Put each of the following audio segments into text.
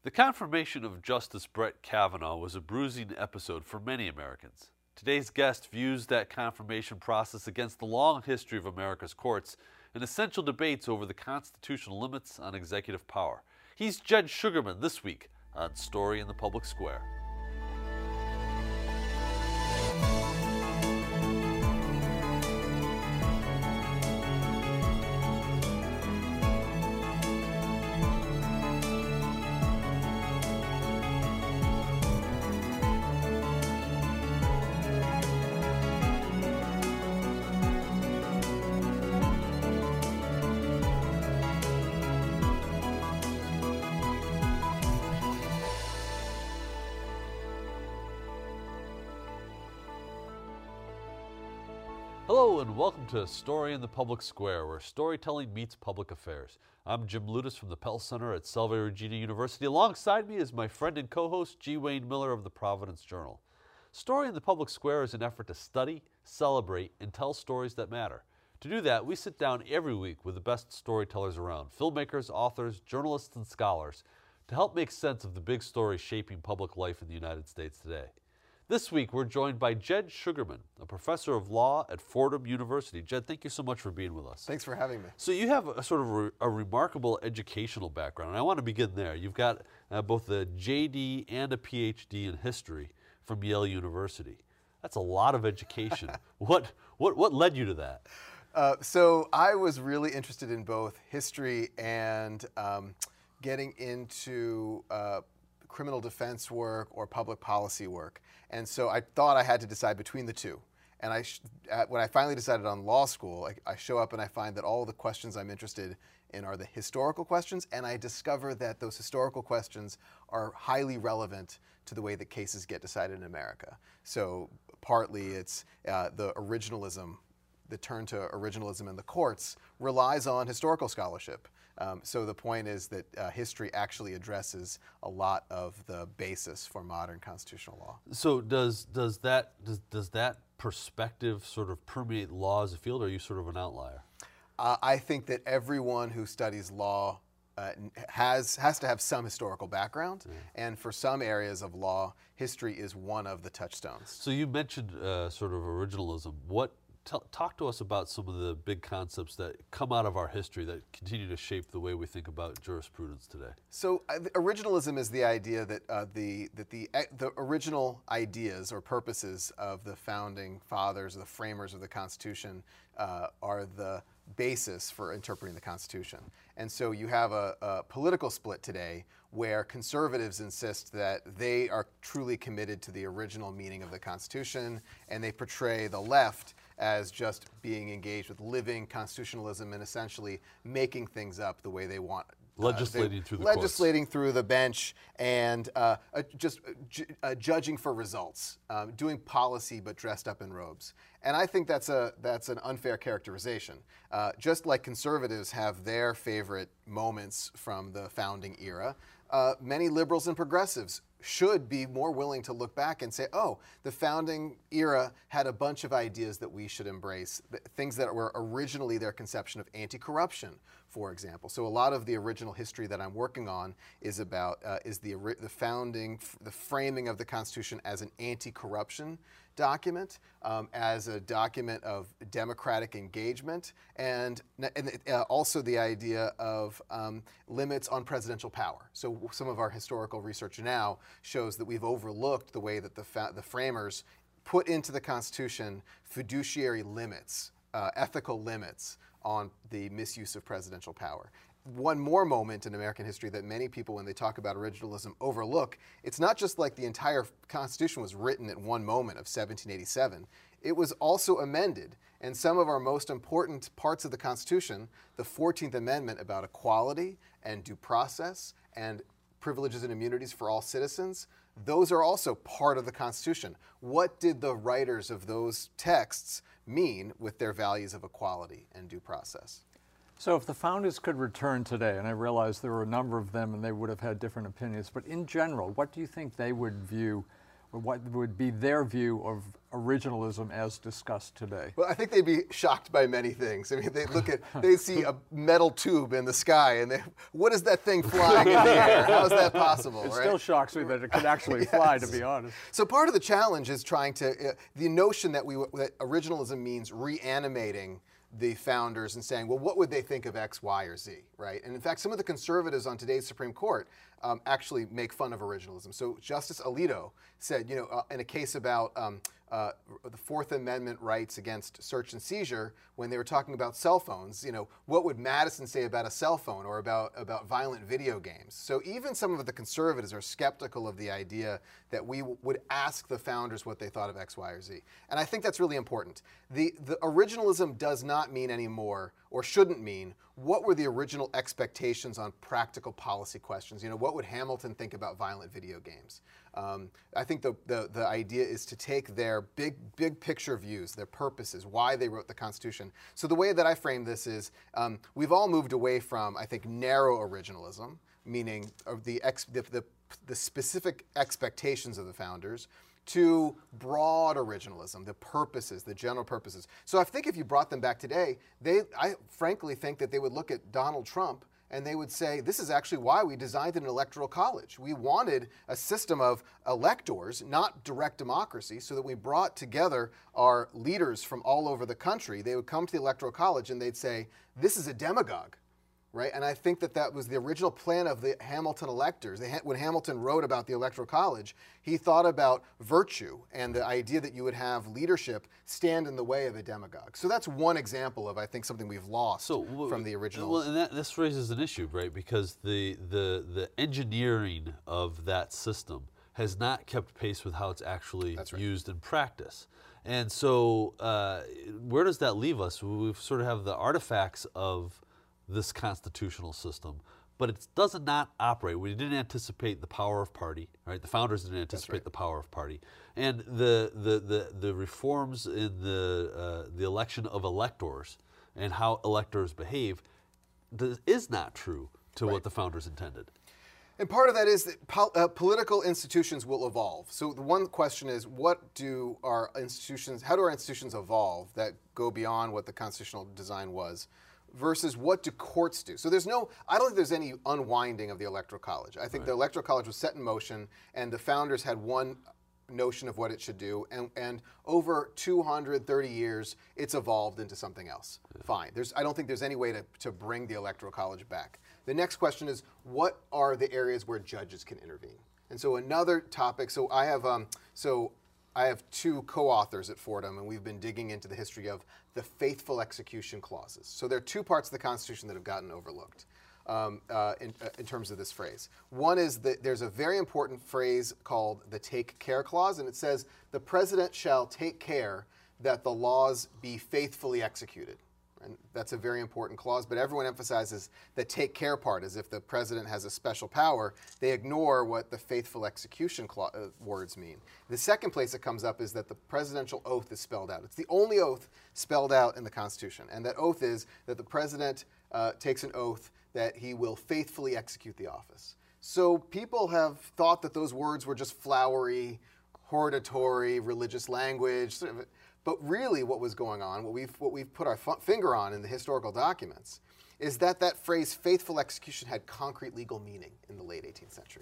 The confirmation of Justice Brett Kavanaugh was a bruising episode for many Americans. Today's guest views that confirmation process against the long history of America's courts and essential debates over the constitutional limits on executive power. He's Jed Sugarman this week on Story in the Public Square. Hello and welcome to Story in the Public Square, where storytelling meets public affairs. I'm Jim Lutis from the Pell Center at Salve Regina University. Alongside me is my friend and co-host G. Wayne Miller of the Providence Journal. Story in the Public Square is an effort to study, celebrate, and tell stories that matter. To do that, we sit down every week with the best storytellers around, filmmakers, authors, journalists, and scholars, to help make sense of the big stories shaping public life in the United States today. This week, we're joined by Jed Sugarman, a professor of law at Fordham University. Jed, thank you so much for being with us. Thanks for having me. So you have a sort of a remarkable educational background, and I want to begin there. You've got both a JD and a PhD in history from Yale University. That's a lot of education. What led you to that? So I was really interested in both history and getting into criminal defense work or public policy work. And so I thought I had to decide between the two. And when I finally decided on law school, I show up and I find that all the questions I'm interested in are the historical questions, and I discover that those historical questions are highly relevant to the way that cases get decided in America. So partly it's the originalism, the turn to originalism in the courts relies on historical scholarship. So the point is that history actually addresses a lot of the basis for modern constitutional law. So does that perspective sort of permeate law as a field, or are you sort of an outlier? I think that everyone who studies law has to have some historical background, and for some areas of law, history is one of the touchstones. So you mentioned sort of originalism. Talk to us about some of the big concepts that come out of our history that continue to shape the way we think about jurisprudence today. So originalism is the idea that the original ideas or purposes of the founding fathers, or the framers of the Constitution, are the basis for interpreting the Constitution. And so you have a political split today where conservatives insist that they are truly committed to the original meaning of the Constitution, and they portray the left as just being engaged with living constitutionalism and essentially making things up the way they want. Legislating through the legislating through the bench and just judging for results, doing policy but dressed up in robes. And I think that's an unfair characterization. Just like conservatives have their favorite moments from the founding era, many liberals and progressives should be more willing to look back and say, oh, the founding era had a bunch of ideas that we should embrace, things that were originally their conception of anti-corruption, for example. So a lot of the original history that I'm working on is about the framing of the Constitution as an anti-corruption document, as a document of democratic engagement, and also the idea of limits on presidential power. So some of our historical research now shows that we've overlooked the way that the framers put into the Constitution fiduciary limits, ethical limits on the misuse of presidential power. One more moment in American history that many people, when they talk about originalism, overlook. It's not just like the entire Constitution was written at one moment of 1787. It was also amended, and some of our most important parts of the Constitution, the 14th Amendment about equality and due process and privileges and immunities for all citizens, those are also part of the Constitution. What did the writers of those texts mean with their values of equality and due process? So if the founders could return today, and I realize there were a number of them and they would have had different opinions, but in general, what do you think they would view what would be their view of originalism as discussed today? Well, I think they'd be shocked by many things. I mean, they see a metal tube in the sky, and what is that thing flying in the air? How is that possible? It right? still shocks me that it could actually fly, to be honest. So part of the challenge is trying to, the notion that that originalism means reanimating the founders and saying, well, what would they think of X, Y, or Z, right? And in fact, some of the conservatives on today's Supreme Court actually make fun of originalism. So Justice Alito said, in a case about the Fourth Amendment rights against search and seizure, when they were talking about cell phones, what would Madison say about a cell phone or about violent video games? So even some of the conservatives are skeptical of the idea that we would ask the founders what they thought of X, Y, or Z. And I think that's really important. The originalism does not mean anymore, or shouldn't mean, what were the original expectations on practical policy questions? What would Hamilton think about violent video games? I think the idea is to take their big picture views, their purposes, why they wrote the Constitution. So the way that I frame this is, we've all moved away from, I think, narrow originalism, meaning the specific expectations of the founders, to broad originalism, the purposes, the general purposes. So I think if you brought them back today, I frankly think that they would look at Donald Trump and they would say, this is actually why we designed an electoral college. We wanted a system of electors, not direct democracy, so that we brought together our leaders from all over the country. They would come to the electoral college and they'd say, this is a demagogue. Right? And I think that was the original plan of the Hamilton electors. When Hamilton wrote about the Electoral College, he thought about virtue and the idea that you would have leadership stand in the way of a demagogue. So that's one example of, I think, something we've lost from the original. Well, and this raises an issue, right? Because the engineering of that system has not kept pace with how it's actually used in practice. And so where does that leave us? We sort of have the artifacts of this constitutional system, but it does not operate. We didn't anticipate the power of party, right? The founders didn't anticipate the power of party, and the reforms in the election of electors and how electors behave is not true to what the founders intended. And part of that is that political institutions will evolve. So the one question is, how do our institutions evolve that go beyond what the constitutional design was? Versus what do courts do? So I don't think there's any unwinding of the Electoral College. I think the Electoral College was set in motion, and the founders had one notion of what it should do, and over 230 years, it's evolved into something else. Fine. I don't think there's any way to bring the Electoral College back. The next question is, what are the areas where judges can intervene? And so another topic, I have two co-authors at Fordham, and we've been digging into the history of the faithful execution clauses. So there are two parts of the Constitution that have gotten overlooked in terms of this phrase. One is that there's a very important phrase called the Take Care Clause, and it says, the president shall take care that the laws be faithfully executed. And that's a very important clause, but everyone emphasizes the take care part as if the president has a special power. They ignore what the faithful execution words mean. The second place it comes up is that the presidential oath is spelled out. It's the only oath spelled out in the Constitution, and that oath is that the president takes an oath that he will faithfully execute the office. So people have thought that those words were just flowery, hortatory, religious language, but really what was going on, what we've put our finger on in the historical documents, is that phrase faithful execution had concrete legal meaning in the late 18th century.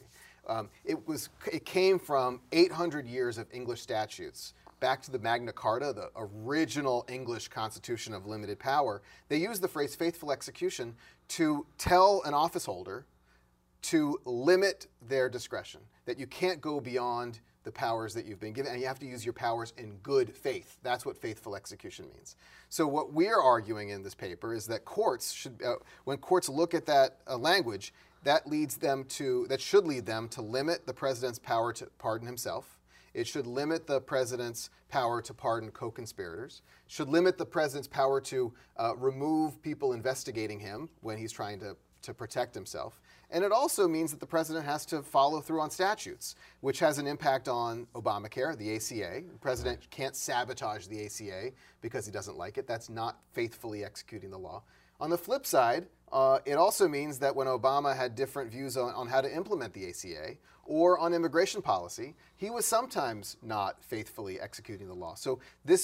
It came from 800 years of English statutes back to the Magna Carta, the original English constitution of limited power. They used the phrase faithful execution to tell an office holder to limit their discretion, that you can't go beyond the powers that you've been given, and you have to use your powers in good faith. That's what faithful execution means. So what we're arguing in this paper is that courts should, when courts look at that language, that should lead them to limit the president's power to pardon himself. It should limit the president's power to pardon co-conspirators. Should limit the president's power to remove people investigating him when he's trying to protect himself. And it also means that the president has to follow through on statutes, which has an impact on Obamacare, the ACA. The president can't sabotage the ACA because he doesn't like it. That's not faithfully executing the law. On the flip side, It also means that when Obama had different views on how to implement the ACA or on immigration policy, he was sometimes not faithfully executing the law. So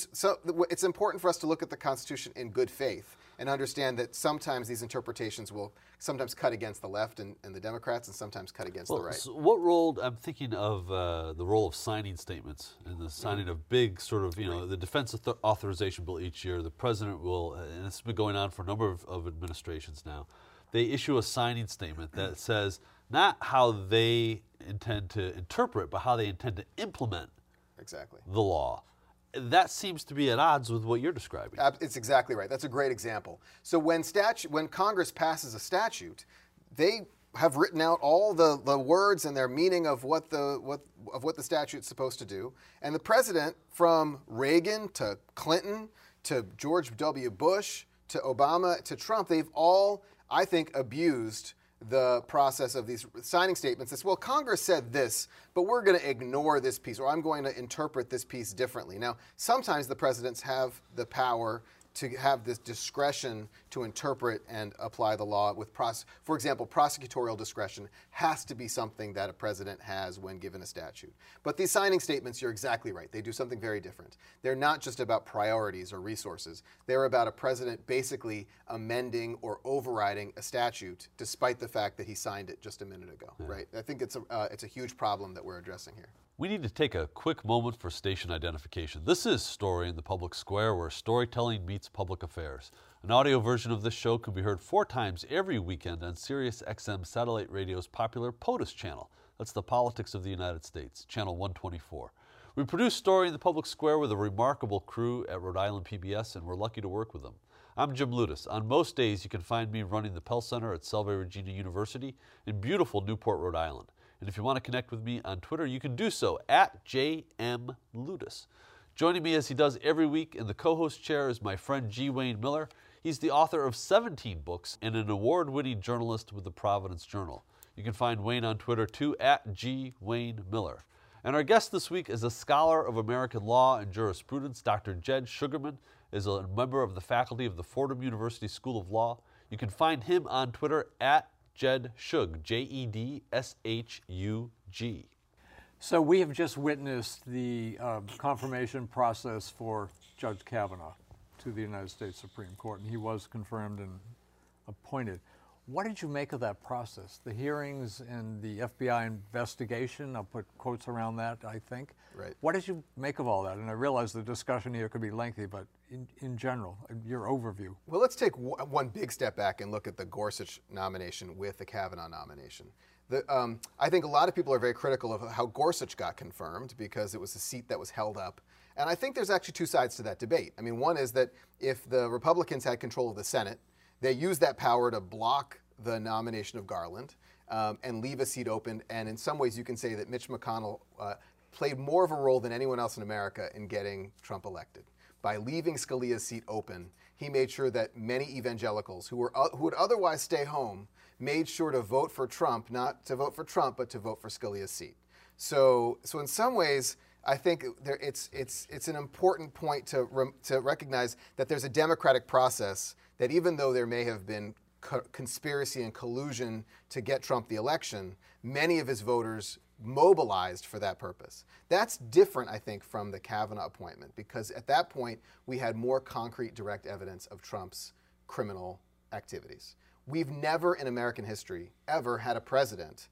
it's important for us to look at the Constitution in good faith and understand that sometimes these interpretations will sometimes cut against the left and the Democrats and sometimes cut against the right. So what role, I'm thinking of the role of signing statements and the signing of big sort of, the defense authorization bill each year. The president will, and it's been going on for a number of administrations now, they issue a signing statement that says not how they intend to interpret, but how they intend to implement the law. That seems to be at odds with what you're describing. It's exactly right. That's a great example. So when Congress passes a statute, they have written out all the words and their meaning of what the statute's supposed to do. And the president, from Reagan to Clinton to George W. Bush to Obama to Trump, they've all, I think, abused the process of these signing statements. It's, well, Congress said this, but we're going to ignore this piece, or I'm going to interpret this piece differently. Now, sometimes the presidents have the power to have this discretion to interpret and apply the law with, for example, prosecutorial discretion has to be something that a president has when given a statute. But these signing statements, you're exactly right. They do something very different. They're not just about priorities or resources. They're about a president basically amending or overriding a statute despite the fact that he signed it just a minute ago, right? I think it's a huge problem that we're addressing here. We need to take a quick moment for station identification. This is Story in the Public Square, where storytelling meets public affairs. An audio version of this show can be heard 4 times every weekend on Sirius XM Satellite Radio's popular POTUS channel. That's the Politics of the United States, channel 124. We produce Story in the Public Square with a remarkable crew at Rhode Island PBS, and we're lucky to work with them. I'm Jim Lutis. On most days, you can find me running the Pell Center at Salve Regina University in beautiful Newport, Rhode Island. And if you want to connect with me on Twitter, you can do so at JMLutis. Joining me as he does every week in the co-host chair is my friend G. Wayne Miller. He's the author of 17 books and an award-winning journalist with the Providence Journal. You can find Wayne on Twitter too at G. Wayne Miller. And our guest this week is a scholar of American law and jurisprudence. Dr. Jed Shugerman is a member of the faculty of the Fordham University School of Law. You can find him on Twitter at Jed Shug, Jedshug. So we have just witnessed the confirmation process for Judge Kavanaugh to the United States Supreme Court, and he was confirmed and appointed. What did you make of that process? The hearings and the FBI investigation, I'll put quotes around that, I think. Right. What did you make of all that? And I realize the discussion here could be lengthy, but in general, your overview. Well, let's take one big step back and look at the Gorsuch nomination with the Kavanaugh nomination. I think a lot of people are very critical of how Gorsuch got confirmed because it was a seat that was held up. And I think there's actually 2 sides to that debate. I mean, one is that if the Republicans had control of the Senate, they used that power to block the nomination of Garland and leave a seat open. And in some ways, you can say that Mitch McConnell played more of a role than anyone else in America in getting Trump elected. By leaving Scalia's seat open, he made sure that many evangelicals who would otherwise stay home made sure to vote for Trump, not to vote for Trump, but to vote for Scalia's seat. So in some ways, I think it's an important point to recognize that there's a democratic process that even though there may have been conspiracy and collusion to get Trump the election, many of his voters mobilized for that purpose. That's different, I think, from the Kavanaugh appointment, because at that point, we had more concrete, direct evidence of Trump's criminal activities. We've never in American history ever had a president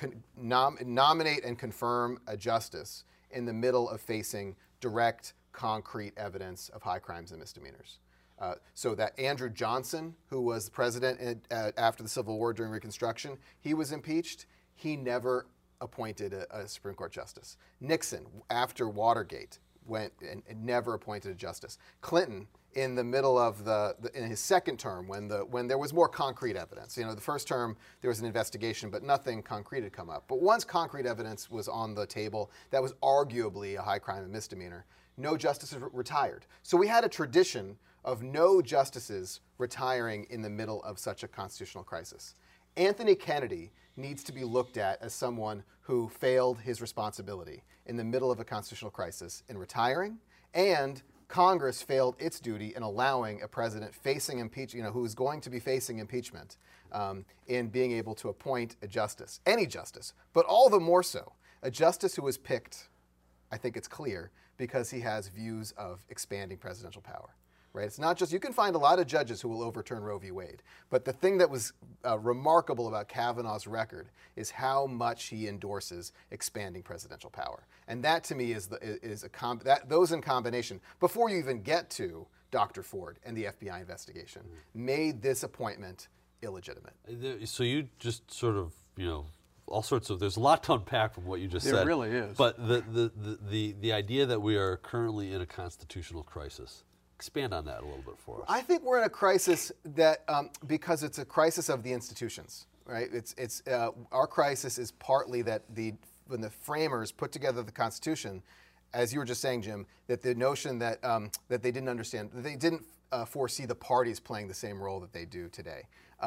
nominate and confirm a justice in the middle of facing direct, concrete evidence of high crimes and misdemeanors. So that Andrew Johnson, who was president after the Civil War during Reconstruction, he was impeached. He never appointed a Supreme Court justice. Nixon, after Watergate, went and never appointed a justice. Clinton, in the middle of in his second term, when there was more concrete evidence. The first term there was an investigation, but nothing concrete had come up. But once concrete evidence was on the table, that was arguably a high crime and misdemeanor. No justices retired. So we had a tradition of no justices retiring in the middle of such a constitutional crisis. Anthony Kennedy needs to be looked at as someone who failed his responsibility in the middle of a constitutional crisis in retiring and Congress failed its duty in allowing a president facing who is going to be facing impeachment, in being able to appoint a justice, any justice, but all the more so, a justice who was picked, I think it's clear, because he has views of expanding presidential power. Right? It's not just, you can find a lot of judges who will overturn Roe v. Wade, but the thing that was remarkable about Kavanaugh's record is how much he endorses expanding presidential power. And that to me is those in combination, before you even get to Dr. Ford and the FBI investigation, made this appointment illegitimate. So you just sort of, all sorts of, there's a lot to unpack from what you just said. There really is. But the idea that we are currently in a constitutional crisis, expand on that a little bit for us. I think we're in a crisis that because it's a crisis of the institutions, right? Our crisis is partly that when the framers put together the Constitution, as you were just saying, Jim, that the notion that that they didn't understand, that they didn't foresee the parties playing the same role that they do today.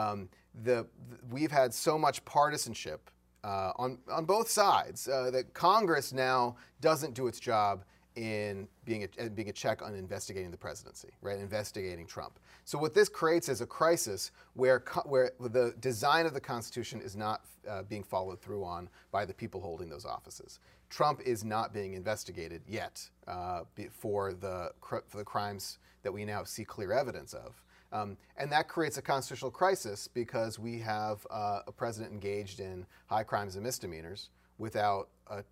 We've had so much partisanship on both sides that Congress now doesn't do its job in being a check on investigating the presidency, right? Investigating Trump. So what this creates is a crisis where the design of the Constitution is not being followed through on by the people holding those offices. Trump is not being investigated yet for the crimes that we now see clear evidence of. And that creates a constitutional crisis because we have a president engaged in high crimes and misdemeanors without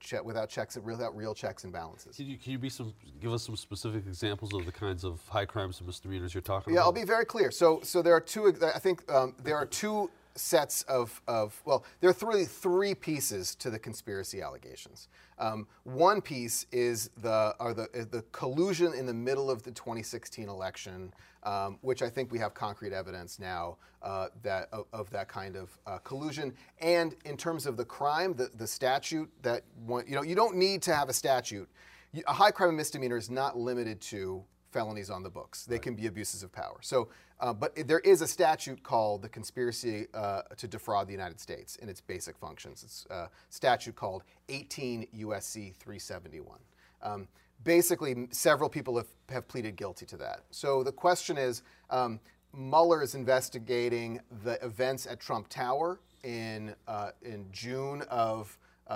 real checks and balances. Can you give us some specific examples of the kinds of high crimes and misdemeanors you're talking about? Yeah, I'll be very clear. So there are two. I think there are two sets of there are three pieces to the conspiracy allegations. One piece is the collusion in the middle of the 2016 election, which I think we have concrete evidence now of that kind of collusion. And in terms of the crime, the statute that you don't need to have a statute. A high crime and misdemeanor is not limited to felonies on the books. They can be abuses of power. So, but there is a statute called the Conspiracy to Defraud the United States in its basic functions. It's a statute called 18 U.S.C. 371. Basically, several people have pleaded guilty to that. So the question is, Mueller is investigating the events at Trump Tower in June of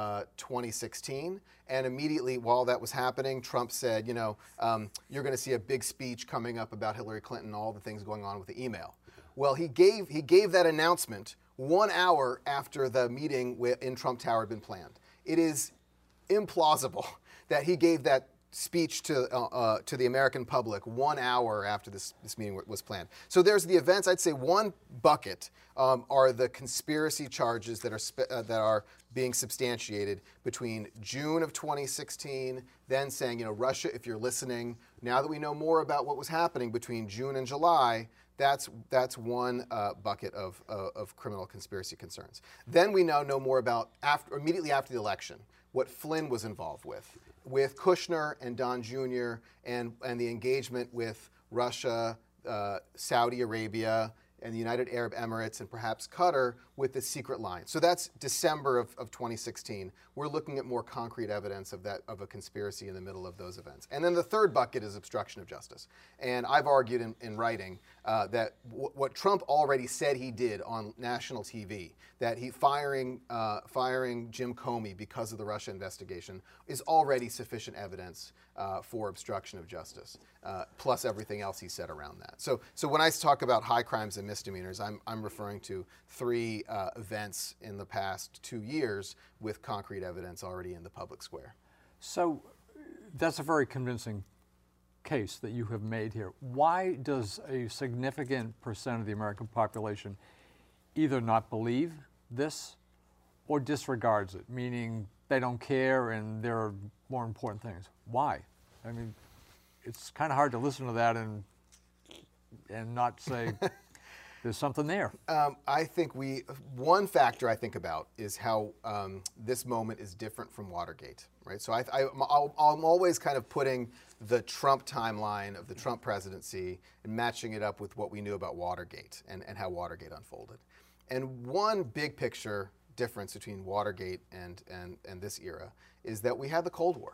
2016, and immediately while that was happening, Trump said, you're going to see a big speech coming up about Hillary Clinton, all the things going on with the email. Well, he gave that announcement 1 hour after the meeting in Trump Tower had been planned. It is implausible that he gave that speech to the American public 1 hour after this meeting was planned. So there's the events. I'd say one bucket are the conspiracy charges that are being substantiated between June of 2016, then saying, Russia, if you're listening, now that we know more about what was happening between June and July, that's one bucket of criminal conspiracy concerns. Then we now know more about immediately after the election, what Flynn was involved with Kushner and Don Jr. and the engagement with Russia, Saudi Arabia, and the United Arab Emirates, and perhaps Qatar with the secret line. So that's December of 2016. We're looking at more concrete evidence of a conspiracy in the middle of those events. And then the third bucket is obstruction of justice. And I've argued in writing that what Trump already said he did on national TV, that he firing Jim Comey because of the Russia investigation, is already sufficient evidence for obstruction of justice, plus everything else he said around that. So when I talk about high crimes and misdemeanors, I'm referring to three events in the past 2 years with concrete evidence already in the public square. So that's a very convincing case that you have made here. Why does a significant percent of the American population either not believe this or disregards it, meaning they don't care and there are more important things? Why? I mean, it's kind of hard to listen to that and not say there's something there. I think one factor I think about is how this moment is different from Watergate, right? So I'm always kind of putting the Trump timeline of the Trump presidency and matching it up with what we knew about Watergate and how Watergate unfolded. And one big picture difference between Watergate and this era is that we had the Cold War.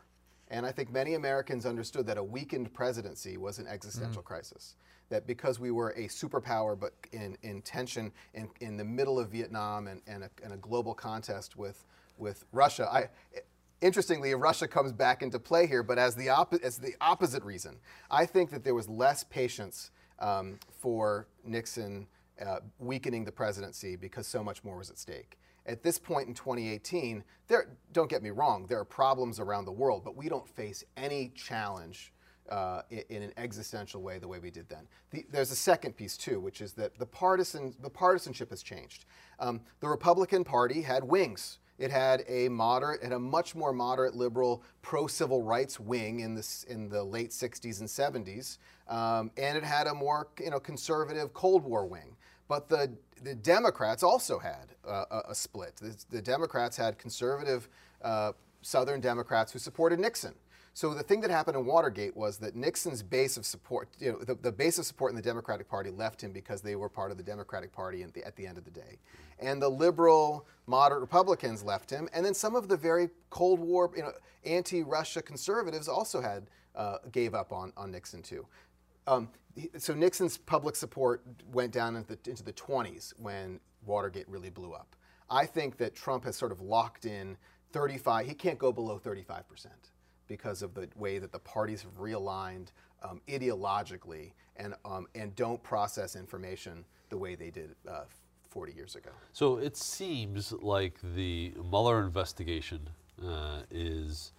And I think many Americans understood that a weakened presidency was an existential crisis. That because we were a superpower, but in tension, in the middle of Vietnam and a global contest with Russia. Interestingly, Russia comes back into play here, but as the opposite reason. I think that there was less patience for Nixon weakening the presidency because so much more was at stake. At this point in 2018, don't get me wrong, there are problems around the world, but we don't face any challenge in an existential way the way we did then. There's a second piece too, which is that the partisanship has changed. The Republican Party had wings. It had a much more moderate, liberal, pro-civil rights wing in the late 60s and 70s, and it had a more conservative Cold War wing. But the Democrats also had a split. The Democrats had conservative Southern Democrats who supported Nixon. So the thing that happened in Watergate was that Nixon's base of support, the base of support in the Democratic Party left him because they were part of the Democratic Party at the end of the day. And the liberal, moderate Republicans left him. And then some of the very Cold War, anti-Russia conservatives also gave up on Nixon too. So Nixon's public support went down into the 20s when Watergate really blew up. I think that Trump has sort of locked in 35, he can't go below 35%. Because of the way that the parties have realigned ideologically and don't process information the way they did 40 years ago. So it seems like the Mueller investigation is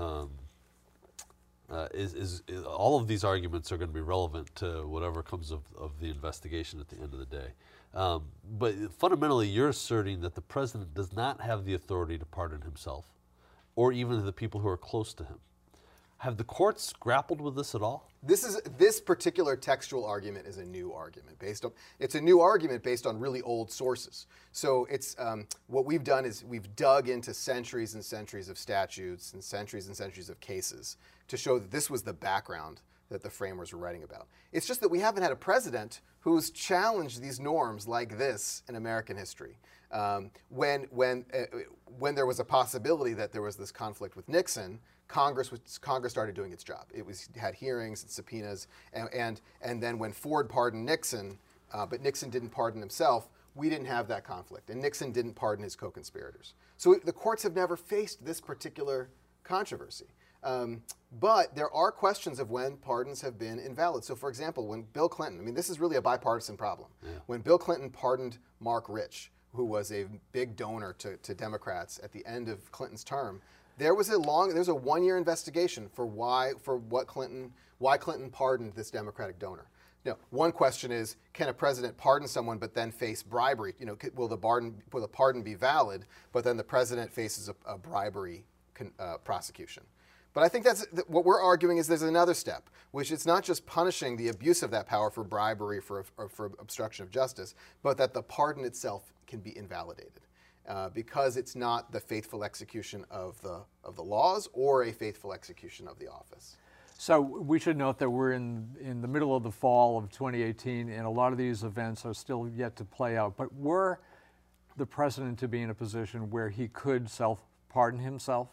all of these arguments are going to be relevant to whatever comes of the investigation at the end of the day. But fundamentally, you're asserting that the president does not have the authority to pardon himself, or even the people who are close to him. Have the courts grappled with this at all? This particular textual argument is a new argument it's a new argument based on really old sources. So it's what we've done is we've dug into centuries and centuries of statutes and centuries of cases to show that this was the background that the framers were writing about. It's just that we haven't had a president who's challenged these norms like this in American history. When there was a possibility that there was this conflict with Nixon, Congress started doing its job. It had hearings and subpoenas, and then when Ford pardoned Nixon, but Nixon didn't pardon himself, we didn't have that conflict, and Nixon didn't pardon his co-conspirators. So the courts have never faced this particular controversy. But there are questions of when pardons have been invalid. So for example, when Bill Clinton, this is really a bipartisan problem. Yeah. When Bill Clinton pardoned Mark Rich, who was a big donor to Democrats at the end of Clinton's term, there was a 1-year investigation for why Clinton pardoned this Democratic donor. Now, one question is, can a president pardon someone but then face bribery? Will the pardon be valid, but then the president faces a bribery prosecution? But I think what we're arguing is there's another step, which it's not just punishing the abuse of that power for bribery or for obstruction of justice, but that the pardon itself can be invalidated. Because it's not the faithful execution of the laws or a faithful execution of the office. So we should note that we're in the middle of the fall of 2018, and a lot of these events are still yet to play out. But were the president to be in a position where he could self-pardon himself,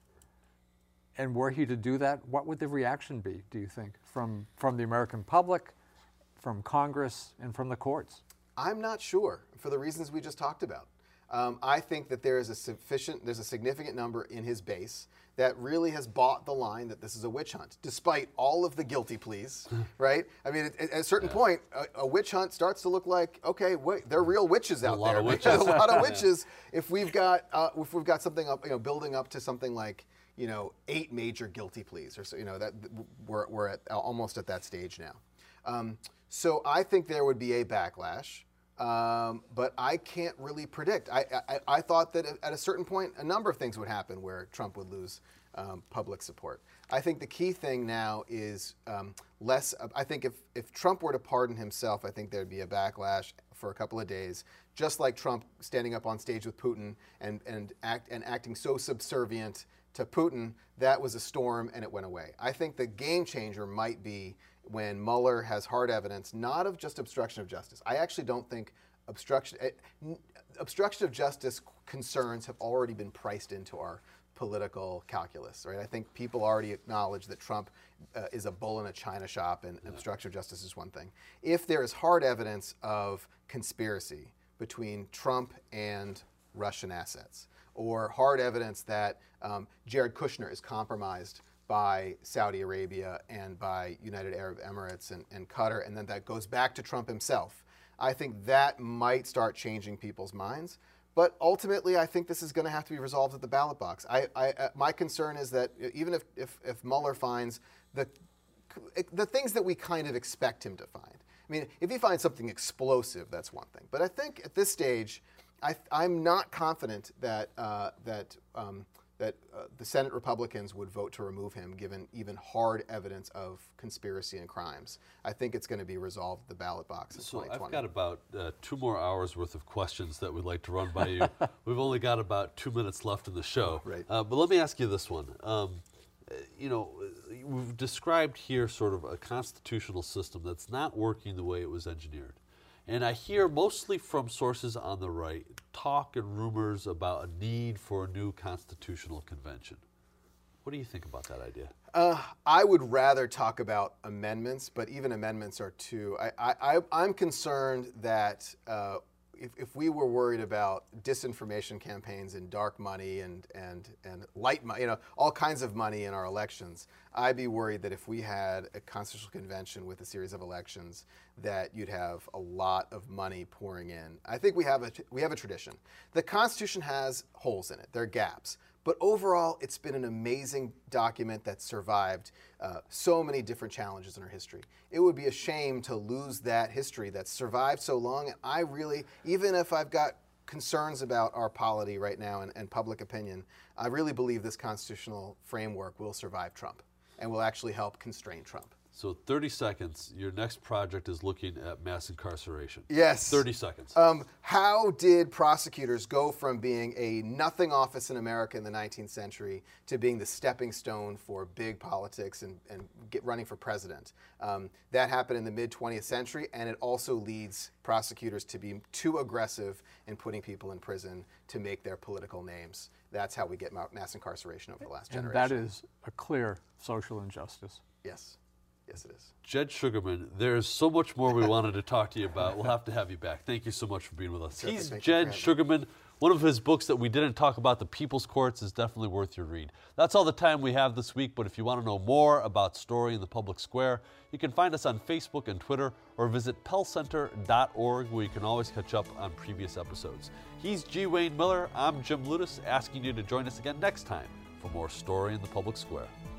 and were he to do that, what would the reaction be, do you think, from the American public, from Congress, and from the courts? I'm not sure, for the reasons we just talked about. I think that there's a significant number in his base that really has bought the line that this is a witch hunt, despite all of the guilty pleas, right? At a certain point, a witch hunt starts to look like, okay, wait, there are real witches out there. A lot of witches. If we've got something up, building up to something like, 8 major guilty pleas, or so, that we're almost at that stage now. So I think there would be a backlash. But I can't really predict. I thought that at a certain point, a number of things would happen where Trump would lose public support. I think the key thing now is less. I think if Trump were to pardon himself, I think there'd be a backlash for a couple of days, just like Trump standing up on stage with Putin and acting so subservient to Putin. That was a storm and it went away. I think the game changer might be when Mueller has hard evidence, not of just obstruction of justice. I actually don't think obstruction of justice concerns have already been priced into our political calculus, right? I think people already acknowledge that Trump is a bull in a china shop, and obstruction of justice is one thing. If there is hard evidence of conspiracy between Trump and Russian assets, or hard evidence that Jared Kushner is compromised by Saudi Arabia and by United Arab Emirates and Qatar, and then that goes back to Trump himself, I think that might start changing people's minds. But ultimately, I think this is going to have to be resolved at the ballot box. My concern is that even if Mueller finds the things that we kind of expect him to find, I mean, if he finds something explosive, that's one thing. But I think at this stage, I'm not confident that the Senate Republicans would vote to remove him, given even hard evidence of conspiracy and crimes. I think it's going to be resolved at the ballot box in 2020. I've got about 2 more hours worth of questions that we'd like to run by you. We've only got about 2 minutes left in the show. Right. But let me ask you this one. You know, we've described here sort of a constitutional system that's not working the way it was engineered. And I hear mostly from sources on the right talk and rumors about a need for a new constitutional convention. What do you think about that idea? I would rather talk about amendments, but even amendments are too. I'm concerned that if we were worried about disinformation campaigns and dark money and light money, you know, all kinds of money in our elections, I'd be worried that if we had a constitutional convention with a series of elections, that you'd have a lot of money pouring in. I think we have a tradition. The Constitution has holes in it. There are gaps. But overall, it's been an amazing document that survived so many different challenges in our history. It would be a shame to lose that history that's survived so long. And I really, even if I've got concerns about our polity right now and public opinion, I really believe this constitutional framework will survive Trump and will actually help constrain Trump. So 30 seconds, your next project is looking at mass incarceration. Yes. 30 seconds. How did prosecutors go from being a nothing office in America in the 19th century to being the stepping stone for big politics and running for president? That happened in the mid-20th century, and it also leads prosecutors to be too aggressive in putting people in prison to make their political names. That's how we get mass incarceration over the last generation. And that is a clear social injustice. Yes. Yes, it is. Jed Sugarman, there's so much more we wanted to talk to you about. We'll have to have you back. Thank you so much for being with us. Terrific. He's Thank you Jed for having me. Sugarman. One of his books that we didn't talk about, The People's Courts, is definitely worth your read. That's all the time we have this week, but if you want to know more about Story in the Public Square, you can find us on Facebook and Twitter, or visit pellcenter.org, where you can always catch up on previous episodes. He's G. Wayne Miller. I'm Jim Ludes, asking you to join us again next time for more Story in the Public Square.